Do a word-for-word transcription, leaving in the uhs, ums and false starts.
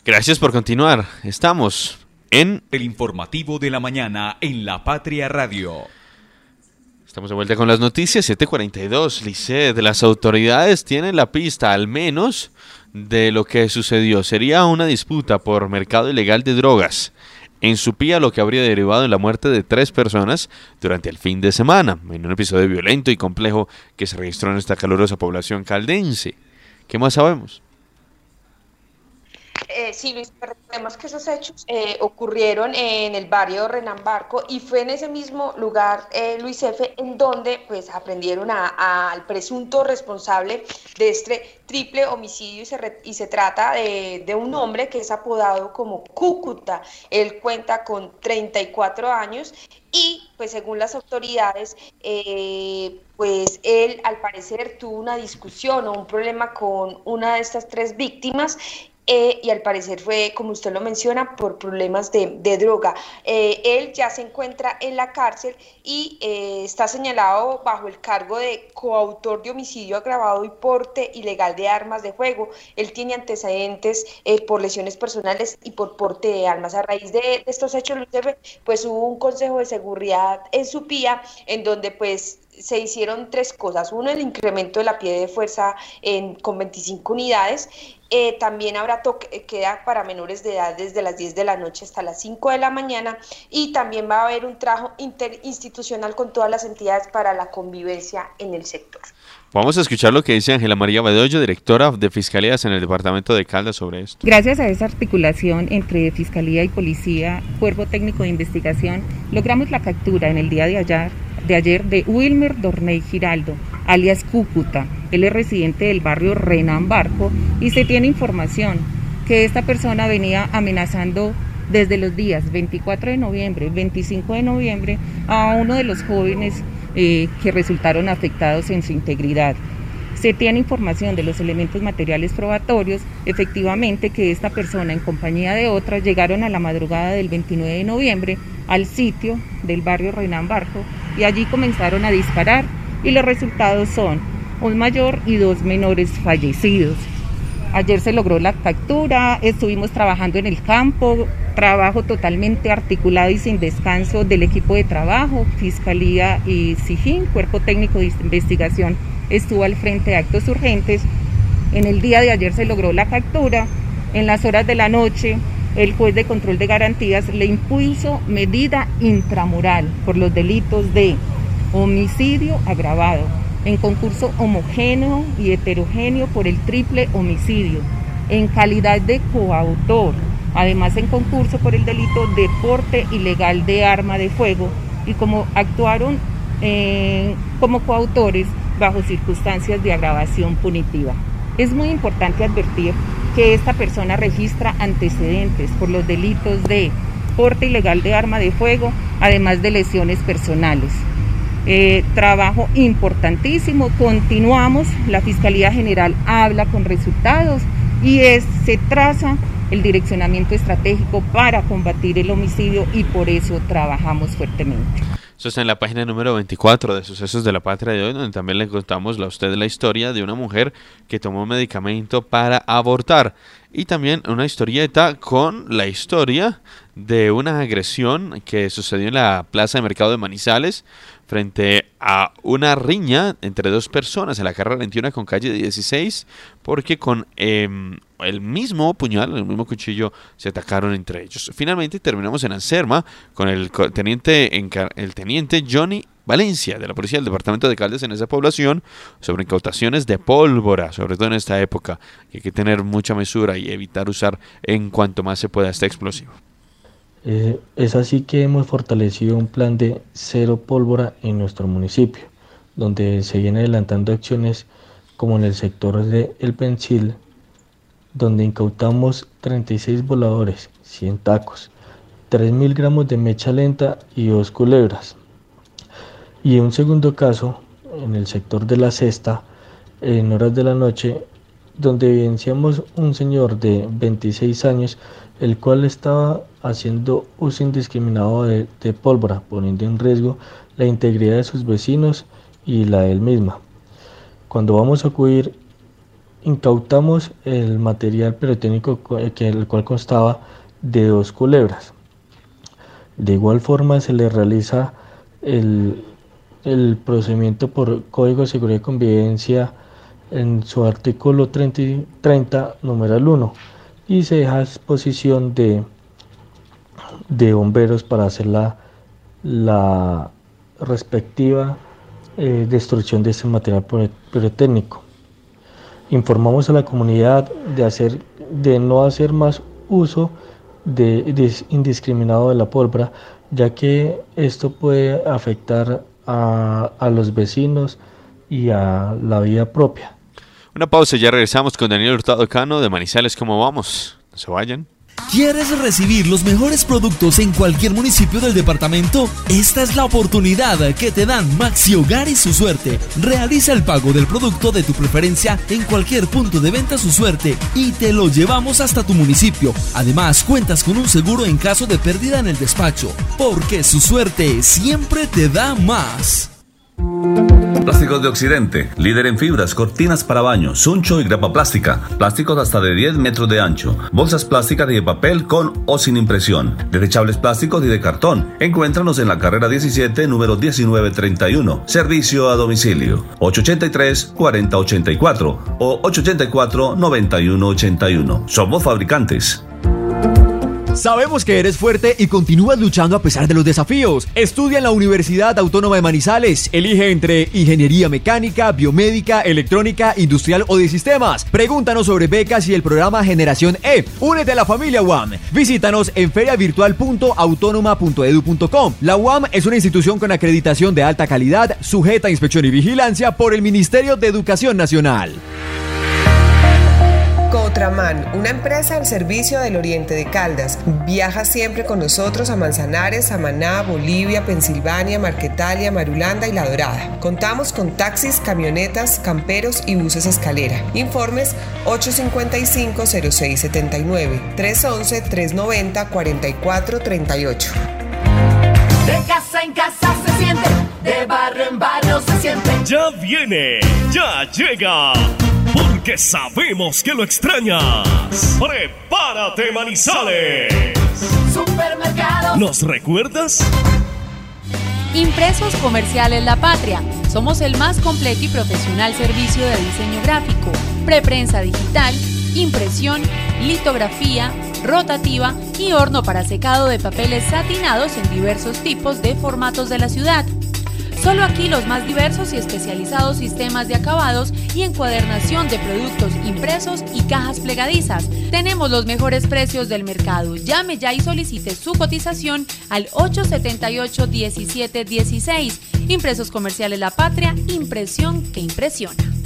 Gracias por continuar. Estamos en el informativo de la mañana en La Patria Radio. Estamos de vuelta con las noticias. siete cuarenta y dos. Liced, las autoridades tienen la pista, al menos, de lo que sucedió. Sería una disputa por mercado ilegal de drogas en Supía, lo que habría derivado en la muerte de tres personas durante el fin de semana, en un episodio violento y complejo que se registró en esta calurosa población caldense. ¿Qué más sabemos? Eh, sí, Luis, recordemos que esos hechos eh, ocurrieron en el barrio Renan Barco y fue en ese mismo lugar, eh, Luis F., en donde pues aprendieron a, a, al presunto responsable de este triple homicidio y se, re, y se trata de, de un hombre que es apodado como Cúcuta. Él cuenta con treinta y cuatro años y pues según las autoridades, eh, pues él al parecer tuvo una discusión o un problema con una de estas tres víctimas. Eh, y al parecer fue, como usted lo menciona, por problemas de, de droga. Eh, él ya se encuentra en la cárcel y eh, está señalado bajo el cargo de coautor de homicidio agravado y porte ilegal de armas de fuego. Él tiene antecedentes eh, por lesiones personales y por porte de armas. A raíz de, de estos hechos, pues hubo un consejo de seguridad en Supía, en donde pues se hicieron tres cosas. Uno, el incremento de la pie de fuerza en, con veinticinco unidades. Eh, también habrá toque queda para menores de edad desde las diez de la noche hasta las cinco de la mañana y también va a haber un trabajo interinstitucional con todas las entidades para la convivencia en el sector. Vamos a escuchar lo que dice Ángela María Bedoya, directora de Fiscalías en el departamento de Caldas, sobre esto. Gracias a esa articulación entre Fiscalía y Policía, Cuerpo Técnico de Investigación, logramos la captura en el día de ayer de ayer de Wilmer Dorney Giraldo, alias Cúcuta. Él es residente del barrio Renan Barco y se tiene información que esta persona venía amenazando desde los días veinticuatro de noviembre, veinticinco de noviembre a uno de los jóvenes eh, que resultaron afectados en su integridad. Se tiene información de los elementos materiales probatorios, efectivamente que esta persona en compañía de otra llegaron a la madrugada del veintinueve de noviembre al sitio del barrio Renan Barco y allí comenzaron a disparar y los resultados son un mayor y dos menores fallecidos. Ayer se logró la captura, estuvimos trabajando en el campo, trabajo totalmente articulado y sin descanso del equipo de trabajo, Fiscalía y SIJIN, Cuerpo Técnico de Investigación, estuvo al frente de actos urgentes. En el día de ayer se logró la captura, en las horas de la noche el juez de control de garantías le impuso medida intramural por los delitos de homicidio agravado, en concurso homogéneo y heterogéneo por el triple homicidio, en calidad de coautor, además en concurso por el delito de porte ilegal de arma de fuego y como actuaron eh, como coautores bajo circunstancias de agravación punitiva. Es muy importante advertir que esta persona registra antecedentes por los delitos de porte ilegal de arma de fuego, además de lesiones personales. Eh, trabajo importantísimo, continuamos, la Fiscalía General habla con resultados y es, se traza el direccionamiento estratégico para combatir el homicidio y por eso trabajamos fuertemente. Eso está en la página número veinticuatro de Sucesos de la Patria de hoy, donde también le contamos a usted la historia de una mujer que tomó un medicamento para abortar. Y también una historieta con la historia de una agresión que sucedió en la plaza de mercado de Manizales frente a una riña entre dos personas en la carrera veintiuno con calle dieciséis, porque con eh, el mismo puñal, el mismo cuchillo, se atacaron entre ellos. Finalmente terminamos en Anserma con el teniente, el teniente Johnny Valencia, de la policía del departamento de Caldas en esa población, sobre incautaciones de pólvora, sobre todo en esta época, que hay que tener mucha mesura y evitar usar en cuanto más se pueda este explosivo. Eh, es así que hemos fortalecido un plan de cero pólvora en nuestro municipio, donde se vienen adelantando acciones como en el sector de El Pensil, donde incautamos treinta y seis voladores, cien tacos, tres mil gramos de mecha lenta y dos culebras. Y un segundo caso, en el sector de La Cesta, en horas de la noche, donde evidenciamos un señor de veintiséis años, el cual estaba haciendo uso indiscriminado de, de pólvora, poniendo en riesgo la integridad de sus vecinos y la de él misma. Cuando vamos a acudir incautamos el material pirotécnico, que el cual constaba de dos culebras. De igual forma se le realiza el, el procedimiento por Código de Seguridad y Convivencia en su artículo treinta, treinta numeral uno, y se deja a disposición de, de bomberos para hacer la, la respectiva eh, destrucción de este material pirotécnico. Informamos a la comunidad de, hacer, de no hacer más uso de, de indiscriminado de la pólvora, ya que esto puede afectar a, a los vecinos y a la vida propia. Una pausa y ya regresamos con Daniel Hurtado Cano de Manizales. ¿Cómo vamos? No se vayan. ¿Quieres recibir los mejores productos en cualquier municipio del departamento? Esta es la oportunidad que te dan Maxi Hogar y Su Suerte. Realiza el pago del producto de tu preferencia en cualquier punto de venta Su Suerte y te lo llevamos hasta tu municipio. Además, cuentas con un seguro en caso de pérdida en el despacho, porque Su Suerte siempre te da más. Plásticos de Occidente, líder en fibras, cortinas para baño, suncho y grapa plástica, plásticos hasta de diez metros de ancho, bolsas plásticas y de papel con o sin impresión, desechables plásticos y de cartón. Encuéntranos en la carrera diecisiete, número diecinueve treinta y uno, servicio a domicilio, ocho ocho tres, cuatro cero ocho cuatro o ocho ocho cuatro, nueve uno ocho uno. Somos fabricantes. Sabemos que eres fuerte y continúas luchando a pesar de los desafíos. Estudia en la Universidad Autónoma de Manizales. Elige entre ingeniería mecánica, biomédica, electrónica, industrial o de sistemas. Pregúntanos sobre becas y el programa Generación E. Únete a la familia U A M. Visítanos en feria virtual punto autónoma punto edu punto com. La U A M es una institución con acreditación de alta calidad, sujeta a inspección y vigilancia por el Ministerio de Educación Nacional. Cotraman, una empresa al servicio del Oriente de Caldas. Viaja siempre con nosotros a Manzanares, Samaná, Bolivia, Pensilvania, Marquetalia, Marulanda y La Dorada. Contamos con taxis, camionetas, camperos y buses escalera. Informes ocho cinco cinco, cero seis siete nueve, tres once, tres noventa, cuarenta y cuatro treinta y ocho. De casa en casa se siente, de barrio en barrio se siente. Ya viene, ya llega, porque sabemos que lo extrañas. ¡Prepárate, Manizales! Supermercado. ¿Nos recuerdas? Impresos Comerciales La Patria. Somos el más completo y profesional servicio de diseño gráfico, preprensa digital, impresión, litografía, rotativa y horno para secado de papeles satinados en diversos tipos de formatos de la ciudad. Solo aquí los más diversos y especializados sistemas de acabados y encuadernación de productos impresos y cajas plegadizas. Tenemos los mejores precios del mercado. Llame ya y solicite su cotización al ocho siete ocho, diecisiete dieciséis. Impresos Comerciales La Patria, impresión que impresiona.